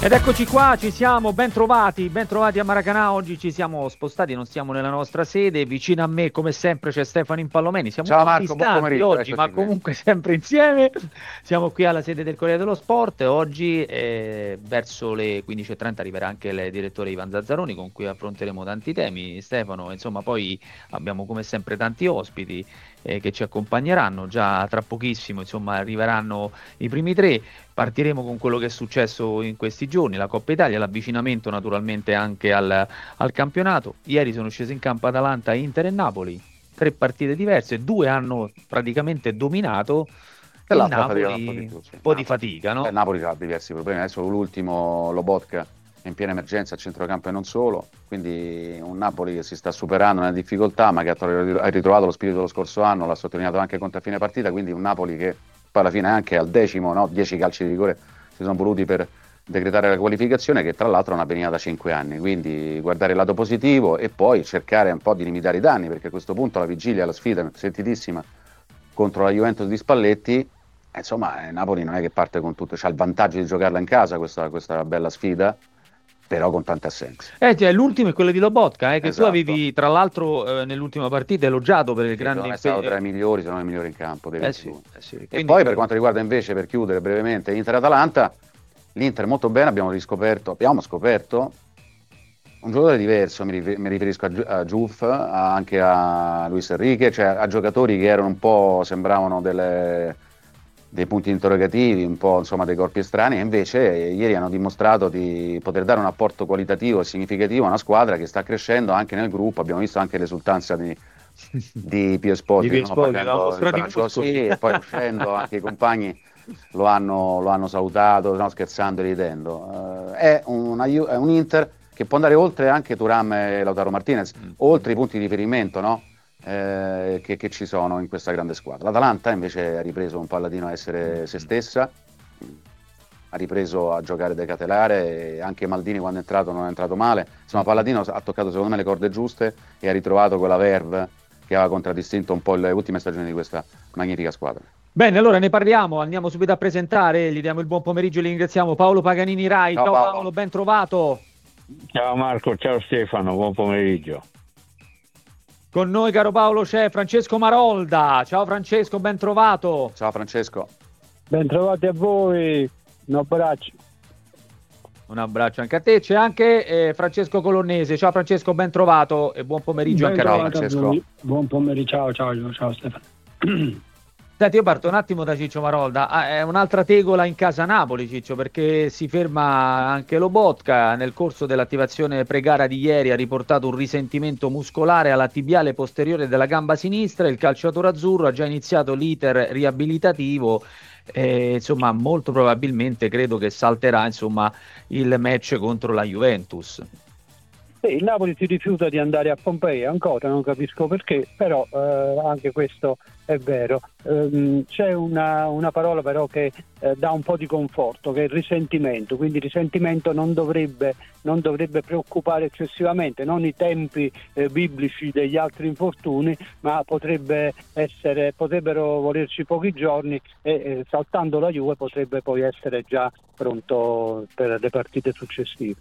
Ed eccoci qua, ci siamo, ben trovati a Maracanã. Oggi ci siamo spostati, non siamo nella nostra sede. Vicino a me, come sempre, c'è Stefano Impallomeni. Siamo Ciao un po' Marco, buon distanti pomeriggio, oggi, ma eccoci qui. comunque sempre insieme. Siamo qui alla sede del Corriere dello Sport. Oggi, verso le 15:30, arriverà anche il direttore Ivan Zazzaroni, con cui affronteremo tanti temi. Stefano, insomma, poi abbiamo come sempre tanti ospiti che ci accompagneranno. Già tra pochissimo, insomma, arriveranno i primi tre. Partiremo con quello che è successo in questi giorni, la Coppa Italia, l'avvicinamento naturalmente anche al campionato. Ieri sono scesi in campo Atalanta, Inter e Napoli, 3 partite diverse, 2 hanno praticamente dominato E e il l'altra fatica un po' di Napoli più, un sì. po' di fatica, no? Napoli ha diversi problemi, adesso l'ultimo Lobotka è in piena emergenza a centrocampo e non solo, quindi un Napoli che si sta superando nelle difficoltà, ma che ha ritrovato lo spirito dello scorso anno, l'ha sottolineato anche contro a fine partita, quindi un Napoli che poi alla fine anche al 10°, no, 10 calci di rigore si sono voluti per decretare la qualificazione, che tra l'altro è una penina da 5 anni, quindi guardare il lato positivo e poi cercare un po' di limitare i danni, perché a questo punto la vigilia, la sfida sentitissima contro la Juventus di Spalletti, insomma Napoli non è che parte con tutto, c'ha il vantaggio di giocarla in casa questa bella sfida, però con tante assenze. Cioè, l'ultimo è quello di Lobotka, che tu Esatto. avevi tra l'altro nell'ultima partita elogiato per il Sì, secondo grande me è stato impegno. tra i migliori, se non il migliore in campo dei 22. Sì. E Quindi, poi per quanto riguarda invece, per chiudere brevemente, Inter-Atalanta, l'Inter molto bene, abbiamo scoperto un giocatore diverso, mi riferisco a Giuff, anche a Luis Enrique, cioè a giocatori che erano un po', sembravano dei punti interrogativi, un po' insomma dei corpi estranei, e invece ieri hanno dimostrato di poter dare un apporto qualitativo e significativo a una squadra che sta crescendo anche nel gruppo. Abbiamo visto anche l'esultanza di Pio di Esposito, no? Esposito, ha Facendo il mostrato i braccio muscoli. così, e poi uscendo anche i compagni lo hanno salutato, no? Scherzando e ridendo. È un Inter che può andare oltre anche Thuram e Lautaro Martinez, oltre i punti di riferimento, no? Che ci sono in questa grande squadra. L'Atalanta invece ha ripreso un Palladino a essere se stessa, ha ripreso a giocare decatelare, e anche Maldini quando è entrato non è entrato male. Insomma, Palladino ha toccato secondo me le corde giuste e ha ritrovato quella verve che aveva contraddistinto un po' le ultime stagioni di questa magnifica squadra. Bene, allora ne parliamo, andiamo subito a presentare, gli diamo il buon pomeriggio e li ringraziamo. Paolo Paganini Rai, Ciao ciao Paolo. Paolo, ben trovato. Ciao Marco, ciao Stefano, buon pomeriggio. Con noi, caro Paolo, c'è Francesco Marolda. Ciao Francesco, ben trovato. Ciao Francesco. Bentrovati a voi, un abbraccio. Un abbraccio anche a te. C'è anche Francesco Colonnese. Ciao Francesco, ben trovato e buon pomeriggio anche a te. Francesco. Buon pomeriggio, ciao Stefano. Senti, io parto un attimo da Ciccio Marolda. È un'altra tegola in casa Napoli, Ciccio, perché si ferma anche Lobotka. Nel corso dell'attivazione pre-gara di ieri ha riportato un risentimento muscolare alla tibiale posteriore della gamba sinistra. Il calciatore azzurro ha già iniziato l'iter riabilitativo. Insomma, molto probabilmente credo che salterà, insomma, il match contro la Juventus. Il Napoli si rifiuta di andare a Pompei ancora, non capisco perché, però anche questo è vero. C'è una parola però che dà un po' di conforto, che è il risentimento, quindi il risentimento non dovrebbe preoccupare eccessivamente, non i tempi biblici degli altri infortuni, ma potrebbero volerci pochi giorni e saltando la Juve potrebbe poi essere già pronto per le partite successive.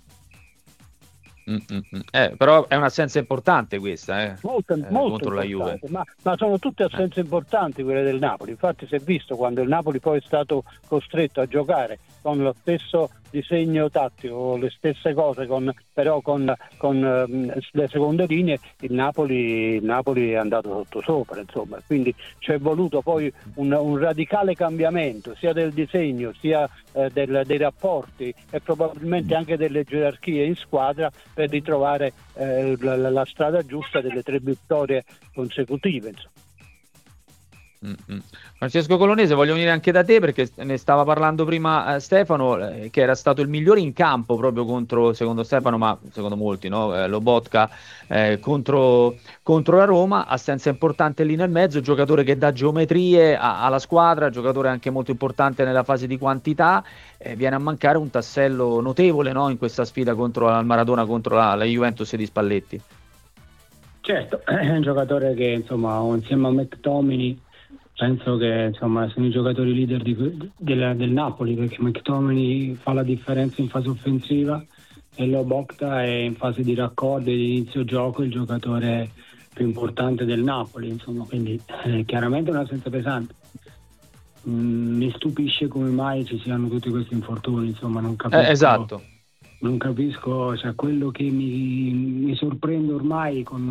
Però è un'assenza importante questa, molto contro la Juve. ma sono tutte assenze importanti quelle del Napoli. Infatti si è visto quando il Napoli poi è stato costretto a giocare con lo stesso disegno tattico, le stesse cose, però con le seconde linee, il Napoli è andato sottosopra, insomma. Quindi c'è voluto poi un radicale cambiamento sia del disegno sia dei rapporti e probabilmente anche delle gerarchie in squadra per ritrovare la strada giusta delle 3 vittorie consecutive, insomma. Francesco Colonnese, voglio venire anche da te perché ne stava parlando prima Stefano, che era stato il migliore in campo proprio contro, secondo Stefano, ma secondo molti, no? Lobotka contro la Roma. Assenza importante lì nel mezzo, giocatore che dà geometrie alla squadra, giocatore anche molto importante nella fase di quantità. Viene a mancare un tassello notevole, no? In questa sfida contro al Maradona, contro la Juventus di Spalletti. Certo, è un giocatore che insomma insieme a McTominay penso che insomma sono i giocatori leader del Napoli, perché McTominay fa la differenza in fase offensiva e Lobotka è in fase di raccordo e di inizio gioco il giocatore più importante del Napoli, insomma, quindi chiaramente una assenza pesante. Mi stupisce come mai ci siano tutti questi infortuni, insomma, non capisco. Esatto. Non capisco, cioè, quello che mi sorprende ormai con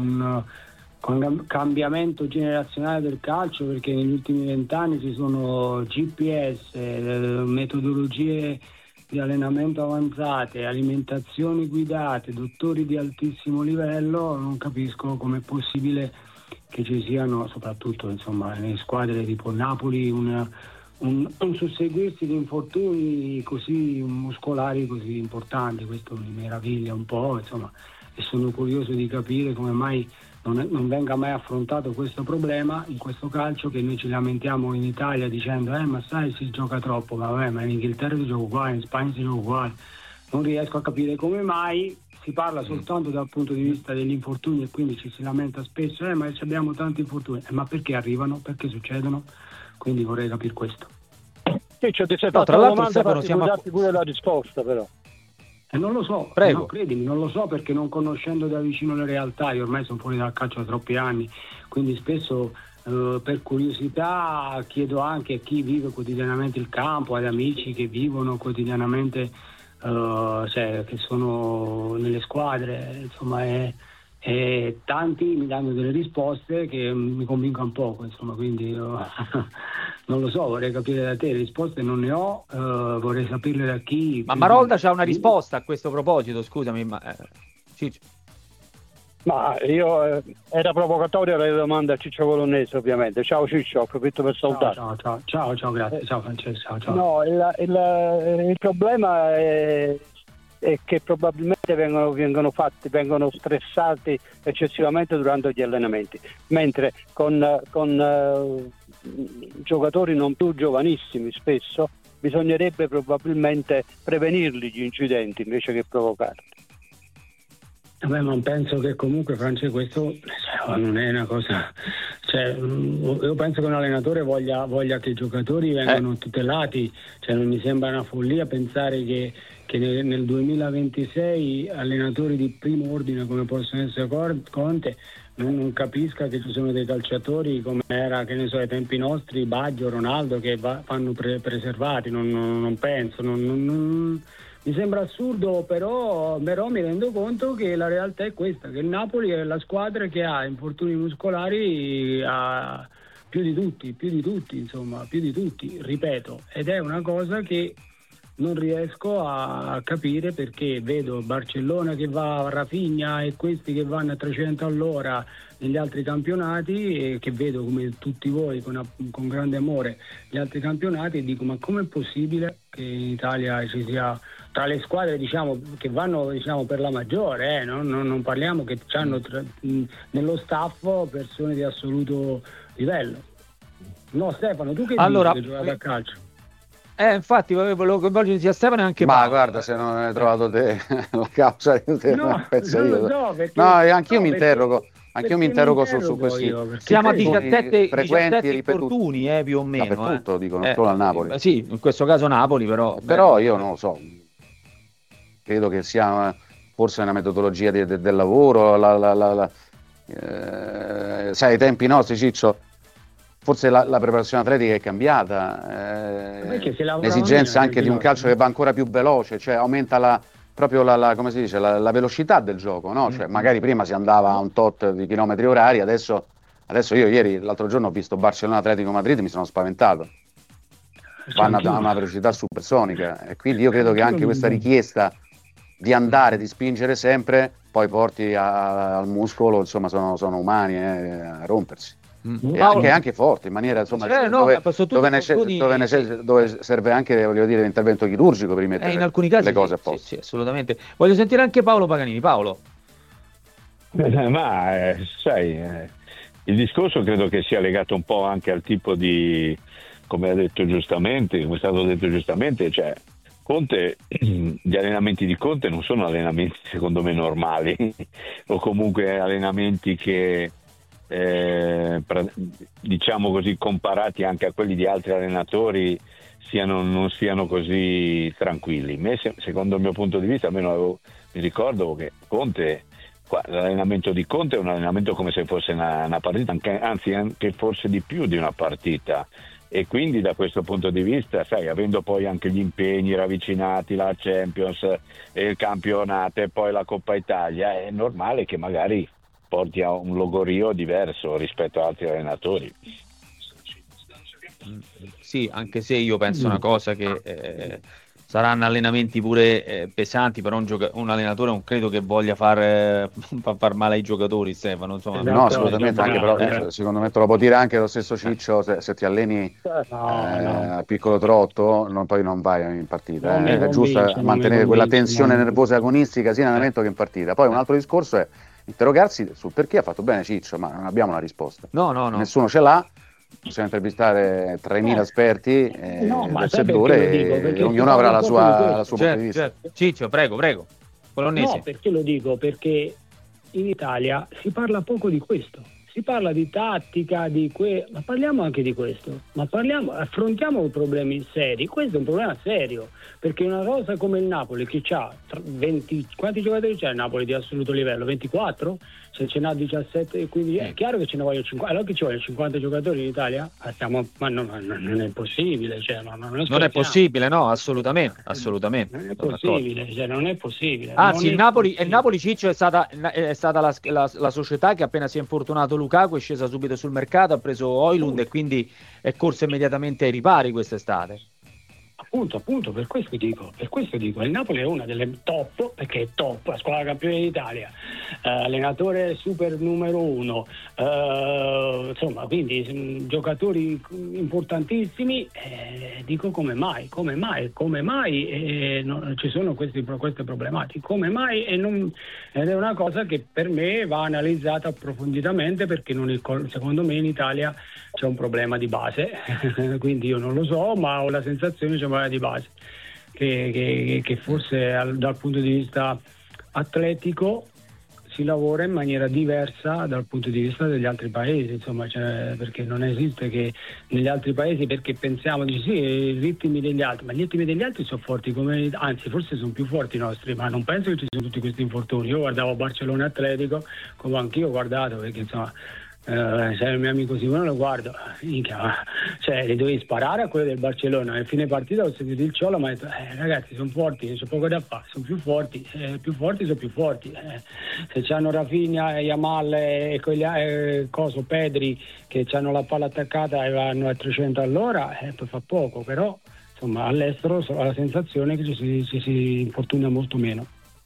un cambiamento generazionale del calcio, perché negli ultimi 20 anni ci sono GPS, metodologie di allenamento avanzate, alimentazioni guidate, dottori di altissimo livello. Non capisco com'è possibile che ci siano, soprattutto insomma nelle squadre tipo Napoli, un susseguirsi di infortuni così muscolari così importanti. Questo mi meraviglia un po', insomma, e sono curioso di capire come mai non venga mai affrontato questo problema in questo calcio, che noi ci lamentiamo in Italia dicendo ma sai, si gioca troppo, ma in Inghilterra si gioca uguale, in Spagna si gioca uguale. Non riesco a capire come mai si parla soltanto dal punto di vista degli infortuni, e quindi ci si lamenta spesso ma abbiamo tanti infortuni, ma perché arrivano, perché succedono? Quindi vorrei capire questo. Ciccio, ti sei No, fatto tra una l'altro, domanda, Stefano, siamo darti pure la risposta però. Non lo so, Prego. no, credimi, non lo so, perché non conoscendo da vicino le realtà, io ormai sono fuori dal calcio da troppi anni, quindi spesso per curiosità chiedo anche a chi vive quotidianamente il campo, ad amici che vivono quotidianamente, cioè che sono nelle squadre, insomma, e tanti mi danno delle risposte che mi convincono poco, insomma, quindi non lo so, vorrei capire da te, le risposte non ne ho, vorrei saperle da chi. Ma Marolda c'ha una risposta a questo proposito, scusami, Ciccio. Ma io era provocatoria la domanda a Ciccio Colonnese, ovviamente. Ciao Ciccio, approfitto per salutare. Ciao, grazie, ciao Francesco, ciao. No, il problema è che probabilmente vengono stressati eccessivamente durante gli allenamenti, mentre con giocatori non più giovanissimi spesso bisognerebbe probabilmente prevenirli gli incidenti invece che provocarli. Ma penso che comunque, Francesco, questo non è una cosa, io penso che un allenatore voglia che i giocatori vengano tutelati, non mi sembra una follia pensare che nel 2026 allenatori di primo ordine come possono essere Conte non capisca che ci sono dei calciatori come era, che ne so, ai tempi nostri, Baggio, Ronaldo, che vanno preservati. Non penso, mi sembra assurdo, però mi rendo conto che la realtà è questa, che il Napoli è la squadra che ha infortuni muscolari più di tutti, ripeto, ed è una cosa che non riesco a capire, perché vedo Barcellona che va a Rafinha e questi che vanno a 300 all'ora negli altri campionati, e che vedo come tutti voi con grande amore gli altri campionati, e dico: ma com'è possibile che in Italia ci sia, tra le squadre che vanno per la maggiore, non parliamo che hanno nello staff persone di assoluto livello. No, Stefano, tu che dici che giocavi a calcio? Infatti volevo coinvolgere sia Stefano e anche Ma Paolo. guarda, se non hai trovato te la causa di te, non lo so, perché, anch'io mi interrogo. Anch'io mi interrogo su questi. Siamo a 17 frequenti, infortuni, più o meno. Dappertutto, dicono, non solo al Napoli. Sì, in questo caso Napoli, però. Però io non lo so. Credo che sia forse una metodologia del lavoro. Sai, ai tempi nostri, Ciccio, forse la preparazione atletica è cambiata, l'esigenza anche di un calcio che va ancora più veloce, cioè aumenta proprio come si dice, la velocità del gioco, no? Cioè, magari prima si andava a un tot di chilometri orari, adesso io l'altro giorno ho visto Barcellona Atletico Madrid e mi sono spaventato. Vanno a una velocità supersonica, e quindi io credo che anche questa richiesta di andare, di spingere sempre, poi porti al muscolo, insomma, sono umani a rompersi. E anche forti, in maniera, insomma, dove serve anche, voglio dire, l'intervento chirurgico per rimettere in alcuni casi le cose a posto. Sì, assolutamente. Voglio sentire anche Paolo Paganini. Paolo. Il discorso credo che sia legato un po' anche al tipo di, come è stato detto giustamente, cioè Conte, gli allenamenti di Conte non sono allenamenti secondo me normali o comunque allenamenti che diciamo così, comparati anche a quelli di altri allenatori, non siano così tranquilli. Secondo il mio punto di vista, almeno mi ricordo che Conte, l'allenamento di Conte è un allenamento come se fosse una partita, anzi anche forse di più di una partita, e quindi da questo punto di vista, sai, avendo poi anche gli impegni ravvicinati, la Champions e il campionato e poi la Coppa Italia, è normale che magari porti a un logorio diverso rispetto ad altri allenatori. Sì, anche se io penso una cosa, che saranno allenamenti pure pesanti, però un allenatore non credo che voglia far male ai giocatori, Stefano, insomma. No, assolutamente, anche però secondo me te lo può dire anche lo stesso Ciccio, se ti alleni a piccolo trotto poi non vai in partita, è giusto mantenere quella tensione nervosa agonistica sia in allenamento che in partita. Poi un altro discorso è interrogarsi sul perché ha fatto bene Ciccio, ma non abbiamo una risposta. No. Nessuno ce l'ha. Possiamo intervistare 3.000 esperti del settore e ognuno avrà la sua punto di vista. Ciccio, prego. Bolognese. No, perché lo dico? Perché in Italia si parla poco di questo. Si parla di tattica, ma parliamo anche di questo. Affrontiamo problemi seri. Questo è un problema serio, perché una rosa come il Napoli, che ha 20, quanti giocatori c'è il Napoli di assoluto livello? 24? Se ce n'ha 17, quindi è chiaro che ce ne vogliono 50. Allora che ci vogliono 50 giocatori in Italia? Ma non è possibile, cioè, non è possibile, no, assolutamente. Non è possibile, cioè, non è possibile. Anzi, il Napoli, Ciccio, è stata la società che appena si è infortunato Lukaku è scesa subito sul mercato, ha preso Højlund e quindi è corsa immediatamente ai ripari quest'estate. Appunto, per questo dico, il Napoli è una delle top, perché è top, la squadra campione d'Italia, allenatore super numero 1, insomma, quindi giocatori importantissimi, dico come mai ci sono queste problematiche, come mai, ed è una cosa che per me va analizzata approfonditamente, perché secondo me in Italia c'è un problema di base, quindi io non lo so, ma ho la sensazione c'è un problema di base, che forse dal punto di vista atletico si lavora in maniera diversa dal punto di vista degli altri paesi, insomma, perché non esiste che negli altri paesi, perché pensiamo i ritmi degli altri, ma gli ritmi degli altri sono forti, anzi forse sono più forti i nostri, ma non penso che ci siano tutti questi infortuni. Io guardavo Barcellona Atletico, come anch'io ho guardato, perché insomma se il mio amico Simone lo guardo, cioè li dovevi sparare a quello del Barcellona. A fine partita ho sentito il Ciolo, ma ho detto ragazzi, sono forti, c'è poco da fare, sono più forti, sono più forti, se c'hanno Rafinha, Yamal e Pedri che hanno la palla attaccata e vanno a 300 all'ora, poi fa poco, però insomma all'estero ho la sensazione che ci si infortuna molto meno.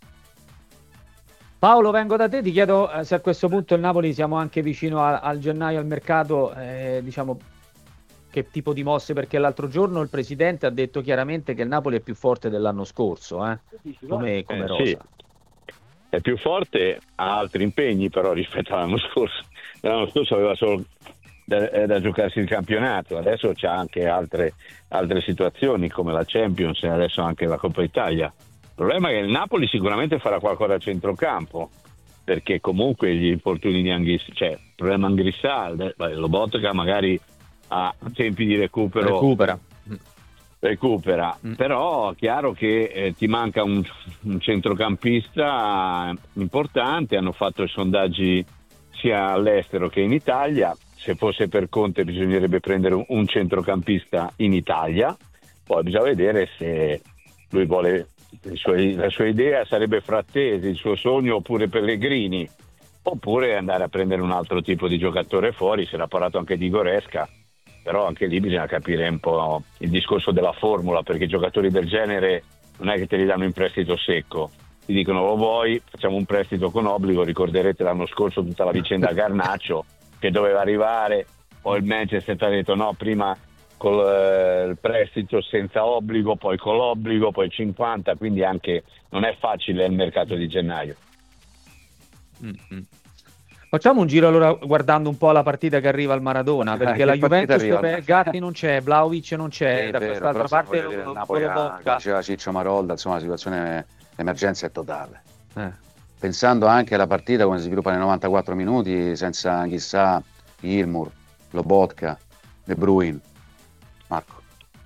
Paolo, vengo da te, ti chiedo se a questo punto il Napoli siamo anche vicino al gennaio, al mercato, diciamo che tipo di mosse, perché l'altro giorno il presidente ha detto chiaramente che il Napoli è più forte dell'anno scorso, come rosa. Sì. È più forte, ha altri impegni però rispetto all'anno scorso. L'anno scorso aveva solo da giocarsi il campionato, adesso c'ha anche altre situazioni come la Champions e adesso anche la Coppa Italia. Il problema è che il Napoli sicuramente farà qualcosa a centrocampo, perché comunque gli infortuni di Anghissà, cioè il problema Anghissà, Lobotka magari ha tempi di recupera. Però è chiaro che ti manca un centrocampista importante. Hanno fatto i sondaggi sia all'estero che in Italia. Se fosse per Conte bisognerebbe prendere un centrocampista in Italia, poi bisogna vedere se lui vuole. La sua idea sarebbe Frattesi, il suo sogno, oppure Pellegrini, oppure andare a prendere un altro tipo di giocatore fuori. Si era parlato anche di Goretzka, però anche lì bisogna capire un po' il discorso della formula, perché giocatori del genere non è che te li danno in prestito secco, ti dicono lo vuoi, facciamo un prestito con obbligo. Ricorderete l'anno scorso tutta la vicenda Garnacho che doveva arrivare, poi il Manchester ha detto no, prima col il prestito senza obbligo, poi con l'obbligo, poi 50, quindi anche non è facile il mercato di gennaio. Facciamo un giro allora guardando un po' la partita che arriva al Maradona, perché la Juventus Gatti non c'è, Vlahovic non c'è, da quest'altra parte il Napoli diceva Ciccio Marolda, insomma la situazione, l'emergenza è totale. pensando anche alla partita come si sviluppa nei 94 minuti senza chissà Ilmur, Lobotka, De Bruyne, Marco.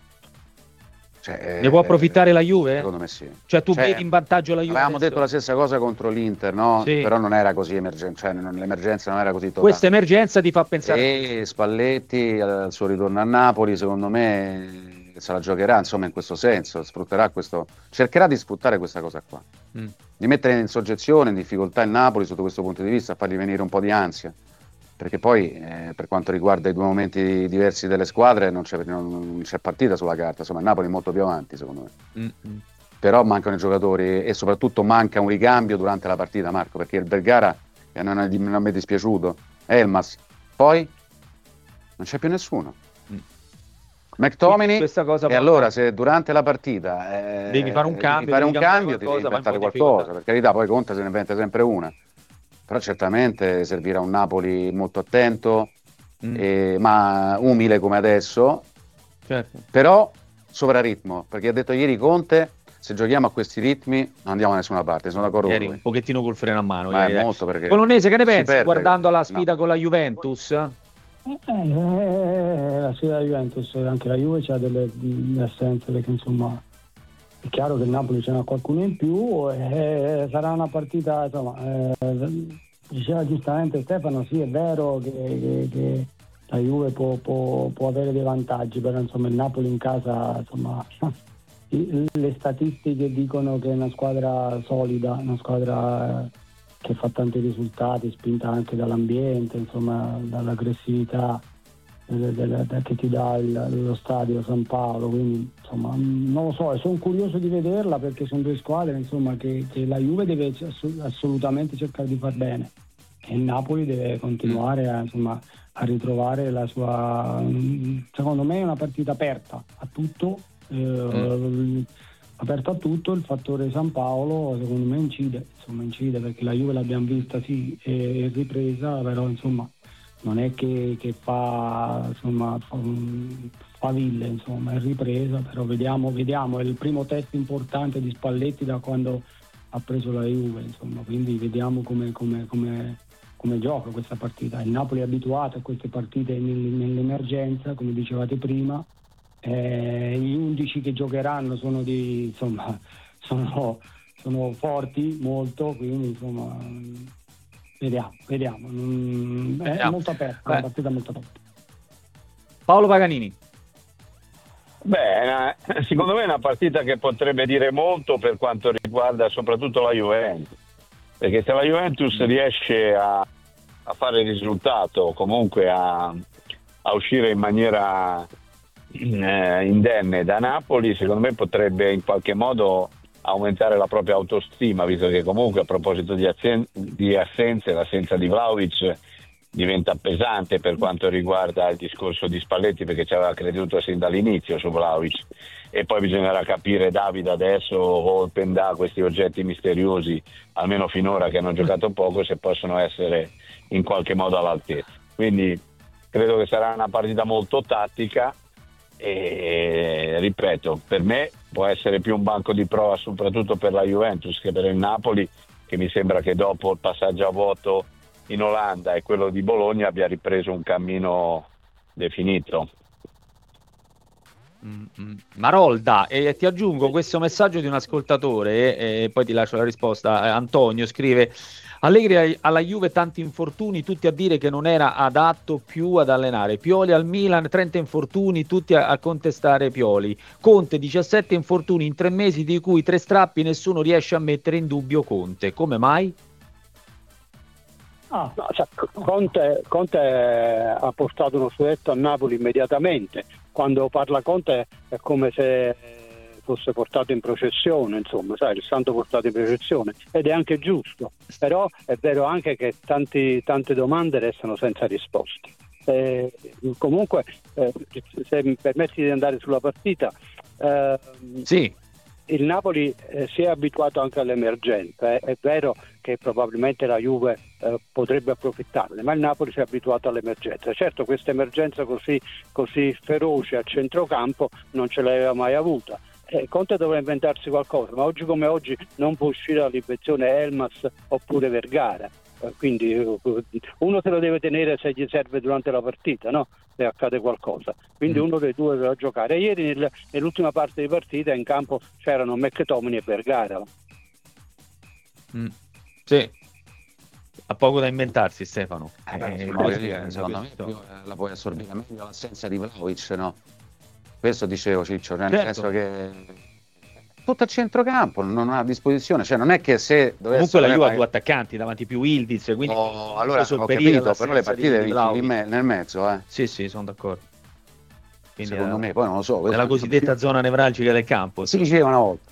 Ne può approfittare la Juve? Secondo me sì. Cioè tu vedi in vantaggio la Juve? Avevamo detto la stessa cosa contro l'Inter, no? Sì. Però non era così emergenza, cioè l'emergenza non era così totale. Questa emergenza ti fa pensare. E Spalletti al suo ritorno a Napoli, secondo me se la giocherà, insomma, in questo senso, sfrutterà cercherà di sfruttare questa cosa qua. Di mettere in soggezione, in difficoltà il Napoli sotto questo punto di vista, fargli venire un po' di ansia. Perché poi per quanto riguarda i due momenti diversi delle squadre non c'è partita sulla carta, insomma il Napoli è molto più avanti secondo me. Però mancano i giocatori e soprattutto manca un ricambio durante la partita, Marco, perché il Vergara che non mi è dispiaciuto, Elmas, poi non c'è più nessuno. McTominay, e allora se durante la partita devi fare un cambio, ti devi inventare qualcosa, per carità, poi Conte se ne inventa sempre una. Però certamente servirà un Napoli molto attento, ma umile come adesso, certo. Però sovraritmo, perché ha detto ieri Conte, se giochiamo a questi ritmi non andiamo da nessuna parte, sono d'accordo con lui. Un pochettino col freno a mano. Ma è molto perché Bolognese, che ne pensi guardando la sfida con la Juventus? La sfida della Juventus, anche la Juve c'ha delle assenze, perché insomma è chiaro che il Napoli ce n'ha qualcuno in più e sarà una partita, insomma, diceva giustamente Stefano, sì è vero che la Juve può avere dei vantaggi, però insomma il Napoli in casa, insomma, le statistiche dicono che è una squadra solida, una squadra che fa tanti risultati, spinta anche dall'ambiente, insomma dall'aggressività che ti dà lo stadio San Paolo, quindi insomma non lo so, sono curioso di vederla perché sono due squadre insomma che la Juve deve assolutamente cercare di far bene e il Napoli deve continuare a ritrovare la sua, secondo me è una partita aperta a tutto, aperta a tutto. Il fattore San Paolo secondo me incide perché la Juve l'abbiamo vista sì è ripresa, però insomma non è che fa insomma faville, insomma è ripresa, però vediamo, è il primo test importante di Spalletti da quando ha preso la Juve, insomma, quindi vediamo come gioca questa partita. Il Napoli è abituato a queste partite nell'emergenza, come dicevate prima, gli 11 che giocheranno sono forti molto, quindi insomma vediamo. È molto aperta, una partita molto aperta. Paolo Paganini. Secondo me è una partita che potrebbe dire molto per quanto riguarda soprattutto la Juventus, perché se la Juventus riesce a fare il risultato, comunque a uscire in maniera indenne da Napoli, secondo me potrebbe in qualche modo aumentare la propria autostima, visto che comunque a proposito di assenze, l'assenza di Vlahovic diventa pesante per quanto riguarda il discorso di Spalletti, perché ci aveva creduto sin dall'inizio su Vlahovic, e poi bisognerà capire Davide adesso o Pendà, questi oggetti misteriosi almeno finora che hanno giocato poco, se possono essere in qualche modo all'altezza. Quindi credo che sarà una partita molto tattica e ripeto, per me può essere più un banco di prova soprattutto per la Juventus che per il Napoli, che mi sembra che dopo il passaggio a vuoto in Olanda e quello di Bologna abbia ripreso un cammino definito. Marolda, e ti aggiungo questo messaggio di un ascoltatore e poi ti lascio la risposta. Antonio scrive: Allegri alla Juve tanti infortuni, tutti a dire che non era adatto più ad allenare. Pioli al Milan, 30 infortuni, tutti a contestare Pioli. Conte 17 infortuni in 3 mesi, di cui 3 strappi, nessuno riesce a mettere in dubbio Conte. Come mai? Conte ha portato uno scudetto a Napoli immediatamente. Quando parla Conte è come se fosse portato in processione, insomma, sai, il santo portato in processione, ed è anche giusto, però è vero anche che tante domande restano senza risposte. Comunque, se mi permetti di andare sulla partita, sì. Il Napoli si è abituato anche all'emergenza, è vero che probabilmente la Juve potrebbe approfittarne, ma il Napoli si è abituato all'emergenza. Certo, questa emergenza così feroce a centrocampo non ce l'aveva mai avuta, Conte dovrà inventarsi qualcosa, ma oggi come oggi non può uscire dall'infezione Elmas oppure Vergara, quindi uno se lo deve tenere se gli serve durante la partita, no? Se accade qualcosa, quindi uno dei due deve giocare. Ieri nell'ultima parte di partita in campo c'erano McTominay e Vergara. Sì, ha poco da inventarsi Stefano. Secondo me la puoi assorbire meglio l'assenza di Vlahovic, no? Questo dicevo, Ciccio, nel senso che tutto a centrocampo non ha a disposizione, cioè non è che se dovesse... Comunque la Juve ha due attaccanti davanti, più Ildiz, quindi allora ho capito, però le partite vinci nel mezzo, Sì, sono d'accordo. Quindi secondo me, poi non lo so, nella cosiddetta zona nevralgica del campo si diceva una volta.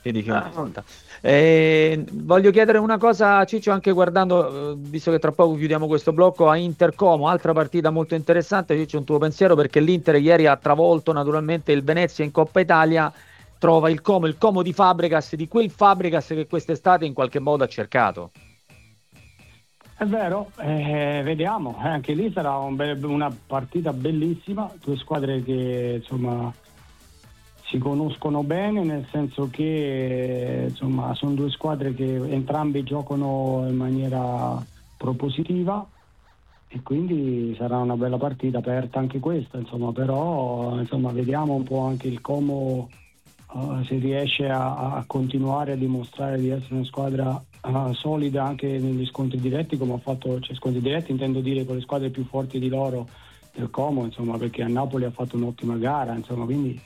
Voglio chiedere una cosa a Ciccio, anche guardando, visto che tra poco chiudiamo questo blocco, a Inter-Como, altra partita molto interessante. Ciccio, un tuo pensiero, perché l'Inter ieri ha travolto naturalmente il Venezia in Coppa Italia, trova il Como di Fabregas, di quel Fabregas che quest'estate in qualche modo ha cercato. È vero, vediamo, anche lì sarà una partita bellissima, due squadre che insomma si conoscono bene, nel senso che insomma sono due squadre che entrambi giocano in maniera propositiva e quindi sarà una bella partita aperta anche questa, insomma, però insomma vediamo un po' anche il Como se riesce a continuare a dimostrare di essere una squadra solida anche negli scontri diretti, come ha fatto, cioè scontri diretti intendo dire con le squadre più forti di loro del Como, insomma, perché a Napoli ha fatto un'ottima gara, insomma, quindi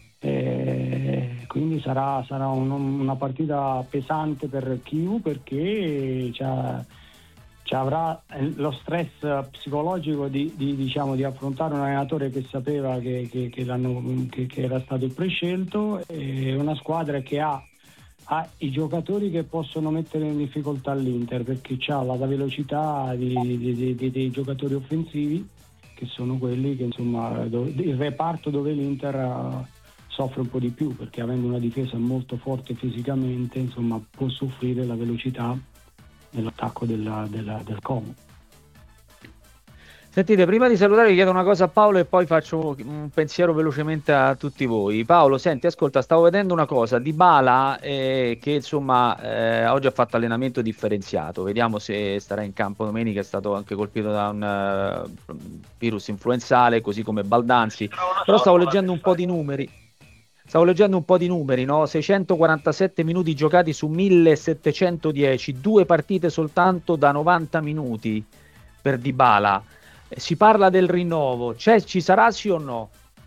sarà una partita pesante per Chiu, perché avrà lo stress psicologico di affrontare un allenatore che sapeva che era stato il prescelto, e una squadra che ha i giocatori che possono mettere in difficoltà l'Inter, perché ha la velocità dei giocatori offensivi, che sono quelli che insomma il reparto dove l'Inter soffre un po' di più, perché avendo una difesa molto forte fisicamente, insomma, può soffrire la velocità nell'attacco del Como. Sentite, prima di salutare vi chiedo una cosa a Paolo e poi faccio un pensiero velocemente a tutti voi. Paolo, senti, ascolta, stavo vedendo una cosa, Dybala che insomma oggi ha fatto allenamento differenziato, vediamo se starà in campo domenica, è stato anche colpito da un virus influenzale, così come Baldanzi, però stavo leggendo un po' di numeri, no? 647 minuti giocati su 1710, 2 partite soltanto da 90 minuti per Dybala. Si parla del rinnovo, ci sarà sì o no?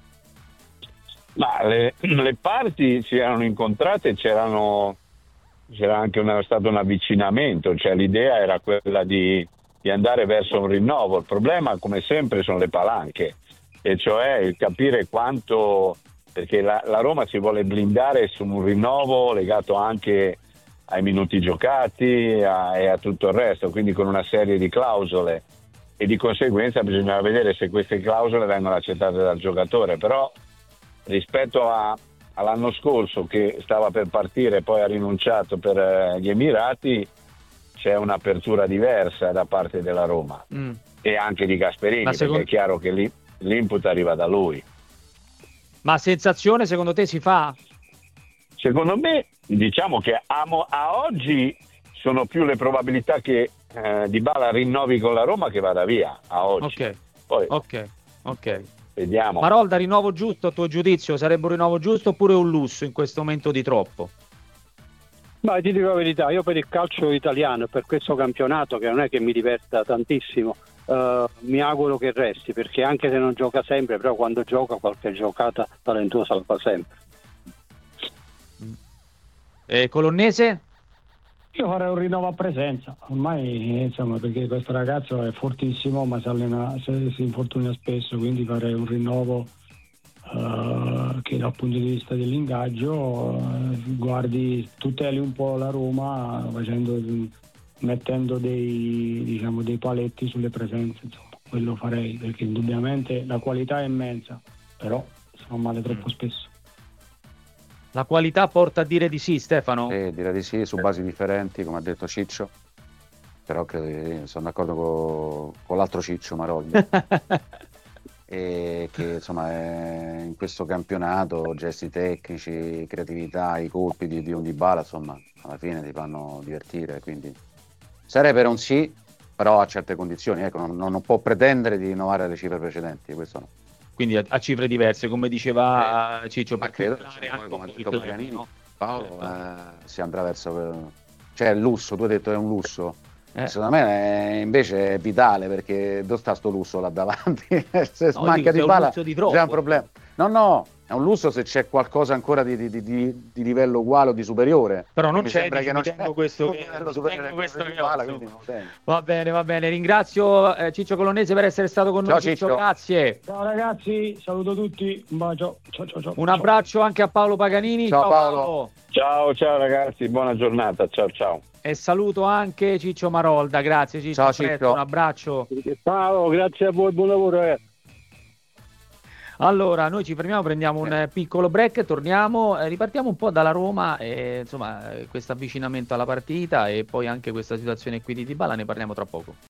Ma le parti si erano incontrate, c'era anche stato un avvicinamento, cioè l'idea era quella di andare verso un rinnovo. Il problema, come sempre, sono le palanche, e cioè il capire quanto, perché la Roma si vuole blindare su un rinnovo legato anche ai minuti giocati e a tutto il resto, quindi con una serie di clausole, e di conseguenza bisogna vedere se queste clausole vengono accettate dal giocatore. Però rispetto all'anno scorso, che stava per partire e poi ha rinunciato per gli Emirati, c'è un'apertura diversa da parte della Roma e anche di Gasperini, perché è chiaro che l'input arriva da lui. Ma sensazione secondo te si fa? Secondo me, diciamo che a oggi sono più le probabilità che Dybala rinnovi con la Roma che vada via a oggi. Ok. Vediamo. Marolda, rinnovo giusto a tuo giudizio? Sarebbe un rinnovo giusto oppure un lusso in questo momento di troppo? Ma ti dico la verità, io per il calcio italiano, per questo campionato che non è che mi diverta tantissimo, mi auguro che resti, perché anche se non gioca sempre, però quando gioca qualche giocata talentuosa la fa sempre. Colonnese? Io farei un rinnovo a presenza, ormai insomma, perché questo ragazzo è fortissimo, ma si infortuna spesso, quindi farei un rinnovo che dal punto di vista dell'ingaggio tuteli un po' la Roma mettendo dei paletti sulle presenze, insomma, quello farei, perché indubbiamente la qualità è immensa, però si fa male troppo spesso. La qualità porta a dire di sì, Stefano? Dire di sì su basi differenti, come ha detto Ciccio, però credo che sono d'accordo con l'altro Ciccio, Marolli. e che insomma in questo campionato gesti tecnici, creatività, i colpi di un Dybala insomma alla fine ti fanno divertire, quindi sarei per un sì, però a certe condizioni, ecco, non può pretendere di rinnovare le cifre precedenti, questo no. Quindi a cifre diverse, come diceva Ciccio, Ma per credo, tutelare poi, anche come ha il detto club, Paganini, no? Paolo, si andrà verso cioè il lusso, tu hai detto è un lusso. Eh. Secondo me invece è vitale, perché dove sta sto lusso là davanti? Se No, manca dico, se è un Dybala lusso di c'è troppo. un problema. No, è un lusso se c'è qualcosa ancora di livello uguale o di superiore. Però non Mi c'è, sembra dici, che non mi c'è tengo questo un che, livello mi superiore tengo a questo quello di che ho, Dybala, insomma. quindi non lo tengo. Va bene. Ringrazio Ciccio Colonnese per essere stato con noi. Ciao, Ciccio. Grazie. Ciao ragazzi, saluto tutti, un bacio. Ciao. Un abbraccio anche a Paolo Paganini. Ciao, Paolo. Ciao ragazzi, buona giornata, ciao. E saluto anche Ciccio Marolda. Grazie Ciccio. Ciao, a presto, Ciccio. un abbraccio. Ciao, grazie a voi, buon lavoro. Allora, noi ci fermiamo, prendiamo un piccolo break, torniamo, ripartiamo un po' dalla Roma, insomma, questo avvicinamento alla partita e poi anche questa situazione qui di Dybala, ne parliamo tra poco.